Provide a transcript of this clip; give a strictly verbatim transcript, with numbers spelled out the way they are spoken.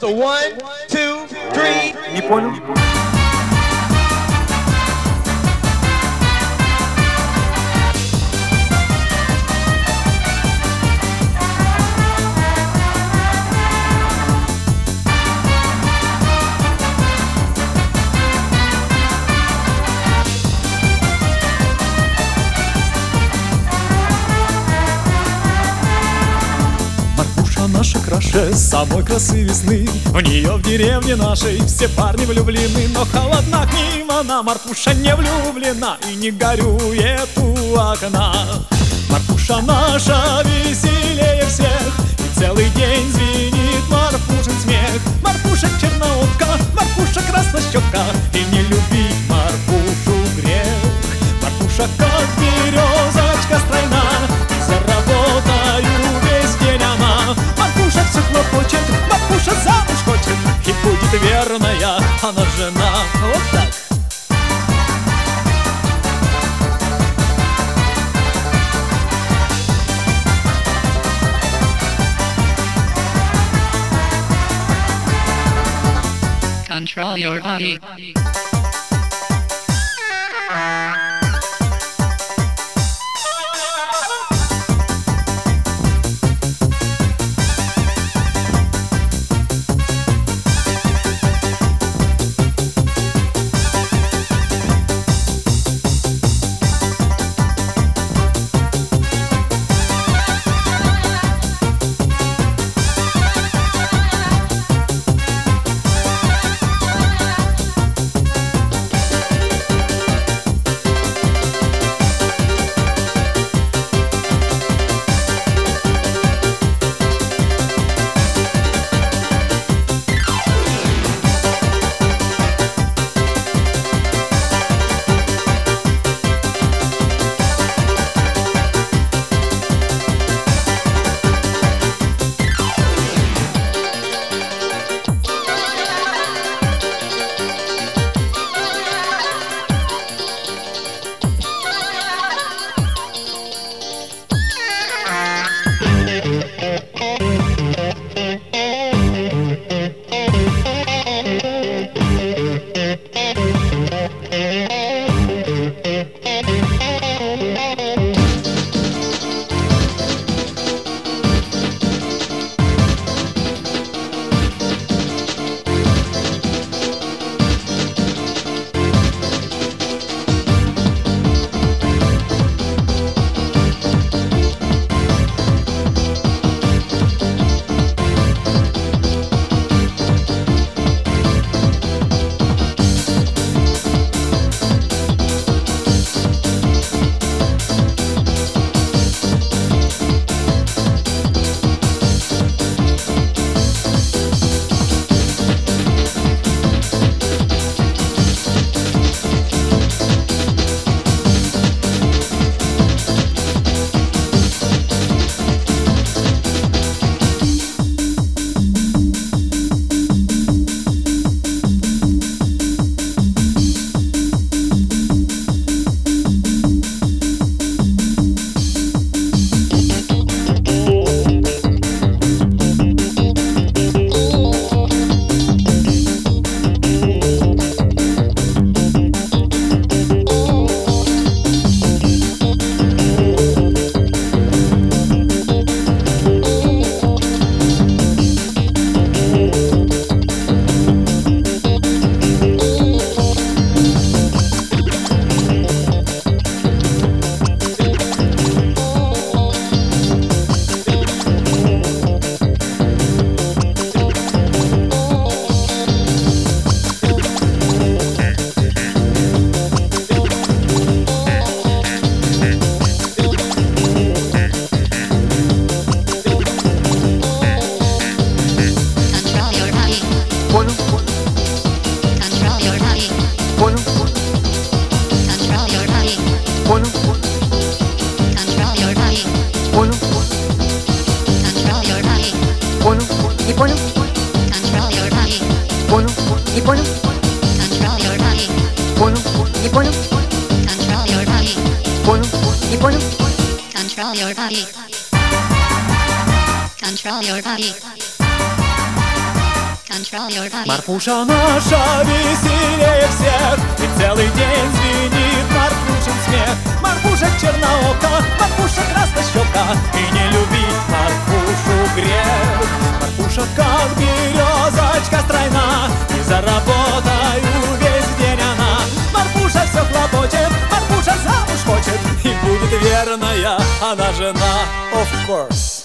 So one, two, three. Не понял? Марфуша наша краше самой красы весны. В нее в деревне нашей все парни влюблены. Но холодна к ним она, Марфуша не влюблена и не горюет у окна. Марфуша наша веселее всех, и целый день звенит Марфушин смех. Марфуша черноокка, Марфуша краснощека, и не любить Марфушу грех. Марфуша как березочка стройна, и за работаю весь день она. Марфуша все хлопочет, Марфуша замуж хочет, и будет верная она жена. Вот так. Control your body. Control your body. Control your body. Control your body. Марфуша наша веселее всех, и целый день звенит Марфушин смех. Марфуша черноока, Марфуша краснощека, и не любить Марфушу грех. Марфуша как березочка стройна, и за работаю весь день она. Марфуша все хлопочет, Марфуша замуж хочет, и будет верная она жена. Of course.